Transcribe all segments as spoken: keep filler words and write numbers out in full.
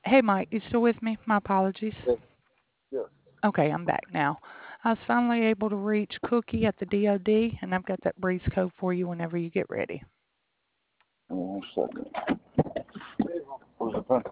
Hey, Mike, you still with me? My apologies. Yes. Yes. Okay, I'm back now. I was finally able to reach Cookie at the D O D, and I've got that breeze code for you whenever you get ready. One second. Where's the pen?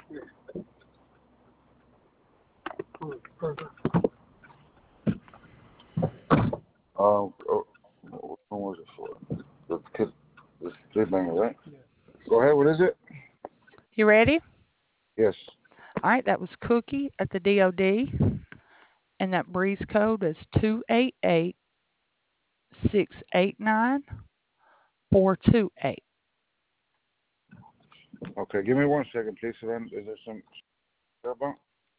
Um, oh, what one was it for? The kid, the kid banger, right? Yes. Go ahead. What is it? You ready? Yes. All right, that was Cookie at the D O D, and that breeze code is two eight eight, six eight nine, four two eight. Okay. Give me one second, please. Then is there some about?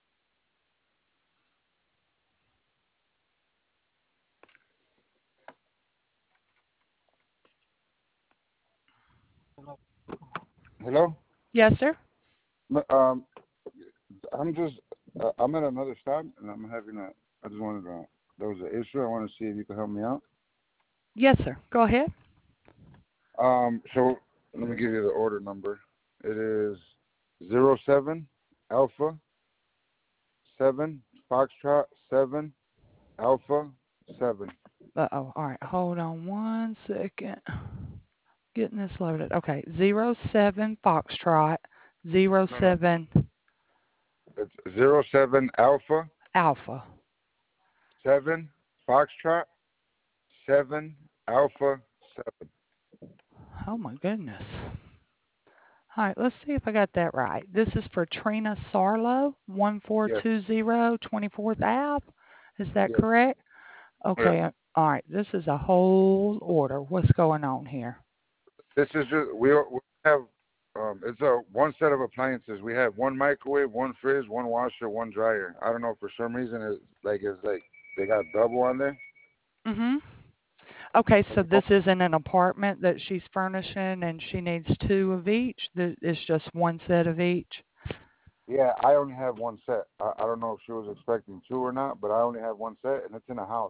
Hello. Yes, sir. No, Um, I'm just uh, I'm at another stop and I'm having a. I just wanted to. There was an issue. I want to see if you could help me out. Yes, sir. Go ahead. Um. So let me give you the order number. It is zero seven Alpha seven Foxtrot seven Alpha seven. Uh-oh. All right, hold on one second. Getting this loaded. Okay, zero seven Foxtrot, zero No, no. seven It's zero seven Alpha Alpha. seven Foxtrot seven Alpha seven. Oh my goodness. All right, let's see if I got that right. This is for Trina Sarlo, one four Yes. two zero, twenty-fourth Ave. Is that Yes. correct? Correct. Okay, uh, all right. This is a whole order. What's going on here? This is just we we have um it's a one set of appliances. We have one microwave, one fridge, one washer, one dryer. I don't know, for some reason it's like it's like they got double on there. Mhm. Okay, so Oh, this isn't an apartment that she's furnishing and she needs two of each. Th- It's just one set of each. yeah, I only have one set. I, I don't know if she was expecting two or not, but I only have one set, and it's in a house.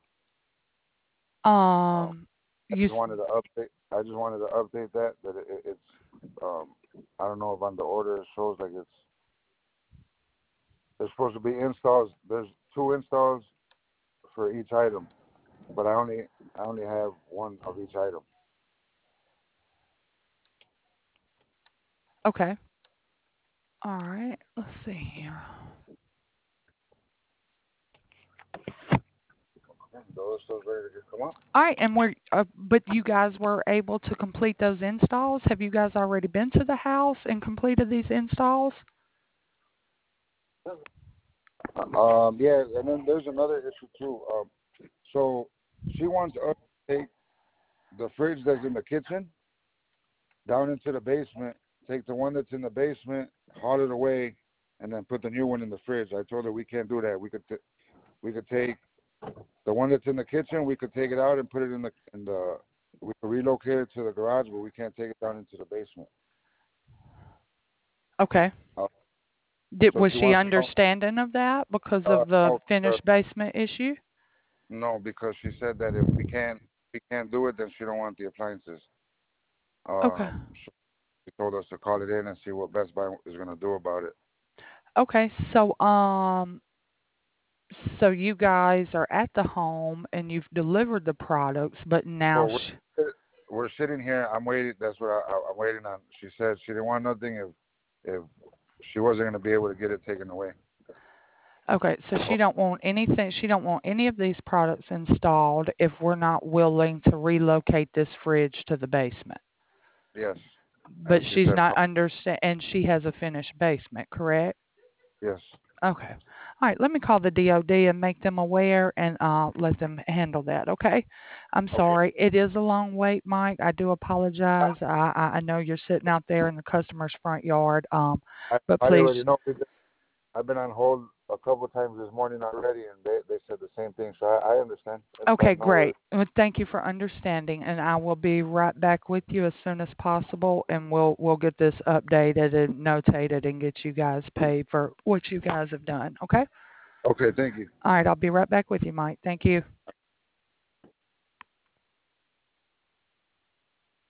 Um, Um, I you just wanted to update. I just wanted to update that that it, it's. Um, I don't know if on the order it shows like it's. There's supposed to be installs. There's two installs for each item, but I only I only have one of each item. okay? All right. Let's see here. Those still ready to come up? All right, and we're uh, but you guys were able to complete those installs. Have you guys already been to the house and completed these installs? Um, yeah, and then there's another issue too. Um, so she wants us to take the fridge that's in the kitchen down into the basement, take the one that's in the basement, haul it away, and then put the new one in the fridge. I told her we can't do that. We could t- we could take the one that's in the kitchen, we could take it out and put it in the in the we could relocate it to the garage, but we can't take it down into the basement. Okay. Uh, Did so was she she wants to know. understanding of that because Uh, of the no, uh, finished basement issue? no, because she said that if we can't we can't do it, then she don't want the appliances. Okay. Um, so she told us to call it in and see what Best Buy is going to do about it. Okay. So um so you guys are at the home and you've delivered the products, but now Well, sh- we're, we're sitting here. I'm waiting. That's what I, I, I'm waiting on. She said she didn't want nothing if if she wasn't going to be able to get it taken away. okay, so she don't want anything, she don't want any of these products installed if we're not willing to relocate this fridge to the basement. Yes, But and she she's said not no. understand, and she has a finished basement, correct? Yes. Okay. All right, let me call the D O D and make them aware and uh let them handle that, okay? I'm Okay. sorry. It is a long wait, Mike. I do I, apologize. I I I know you're sitting out there in the customer's front yard. Um, I, but I please. already know. I've been on hold a couple of times this morning already, and they they said the same thing. So I, I understand. That's Okay, fine. No worries. great. Well, thank you for understanding, and I will be right back with you as soon as possible, and we'll we'll get this updated and notated and get you guys paid for what you guys have done. Okay? Okay. Thank you. All right, I'll be right back with you, Mike. Thank you.